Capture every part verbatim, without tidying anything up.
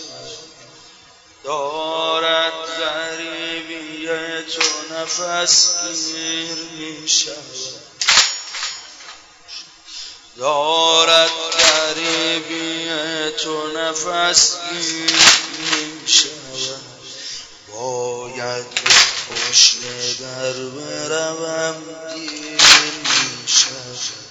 دارد غریبی تو نفس گیر می شود، دارد غریبی تو نفس گیر می شود. باید پشت در بروم دیر می شود،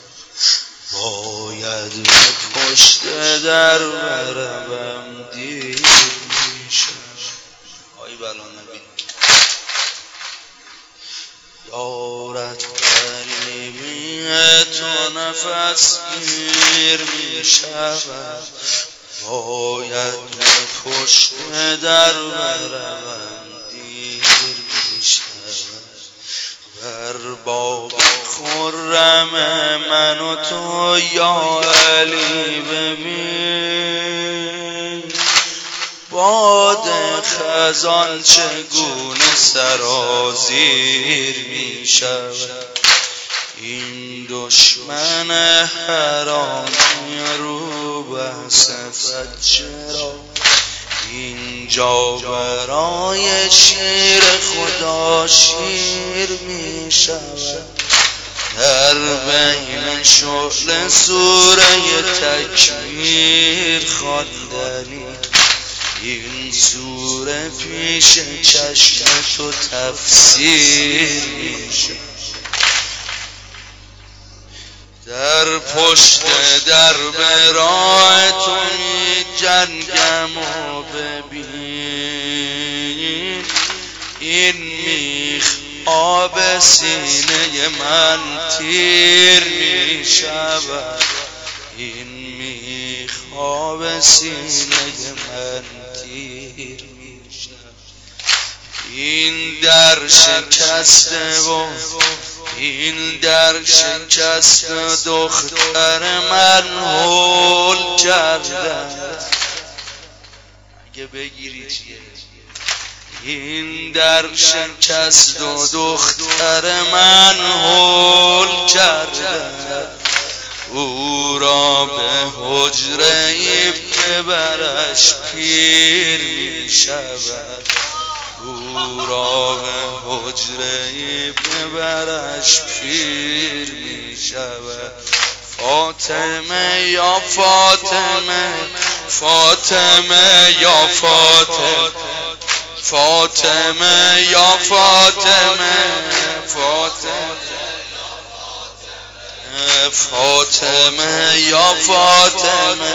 باید پشت در بروم دیر می شود. آی بلا نبی دارد غریبی تو نفس گیر می شود، باید پشت در بروم دیر می شود. بر باب خرم من و تو یا علی ببین، باد خزان چگونه سرازیر می شود. این دشمن حرامی رو بحثفت چرا اینجا برای شیر خدا شیر می شود. در بین شعله سوره تکویر خواندنی، این سوره پیش چشم تو تفسیر می شود. در پشت در برای تو می جنگم و ببین، این میخ آب سینه من تیر می شود. این میخ آب سینه من تیر می شود. این در شکسته و این در شکست دختر من هول کرده، اگه بگیری چیه. این در شکست و دختر من هول کرده، او را به حجره ای برش پیر می شود. او را به حجره ای برش پیر می شود. فاطمه یا فاطمه، فاطمه یا فاطمه، فاطمه یا فاطمه، فاطمه فاطمه یا فاطمه،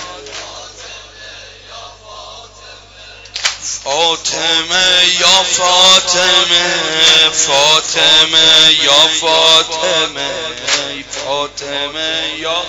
فاطمه یا فاطمه، فاطمه یا فاطمه، فاطمه یا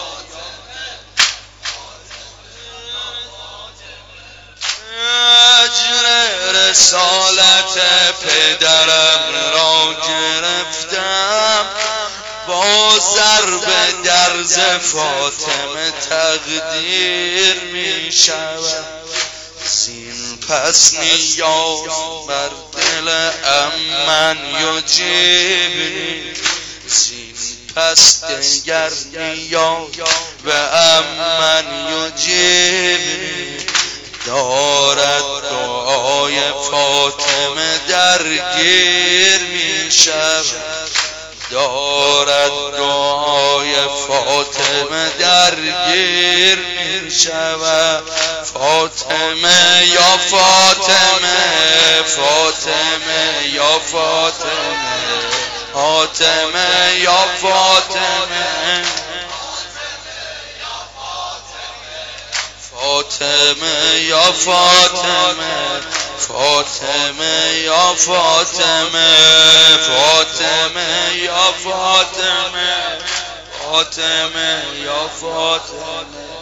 اجر رسالت پدرم را گرفتم، با ضرب درز فاطمه تقدیر می شود. زین پس نیاز بر دل امن یجیبنی، زین پس دگر نیاز به امن یجیبنی. دارد دعای فاطمه درگیر می شود، دارد دعای فاطمه درگیر می شود. فاطمه یا فاطمه، فاطمه یا فاطمه، فاطمه یا فاطمه، فاطمه یا فاطمه، فاطمه یا فاطمه، فاطمه یا فاطمه، فاطمه یا فاطمه.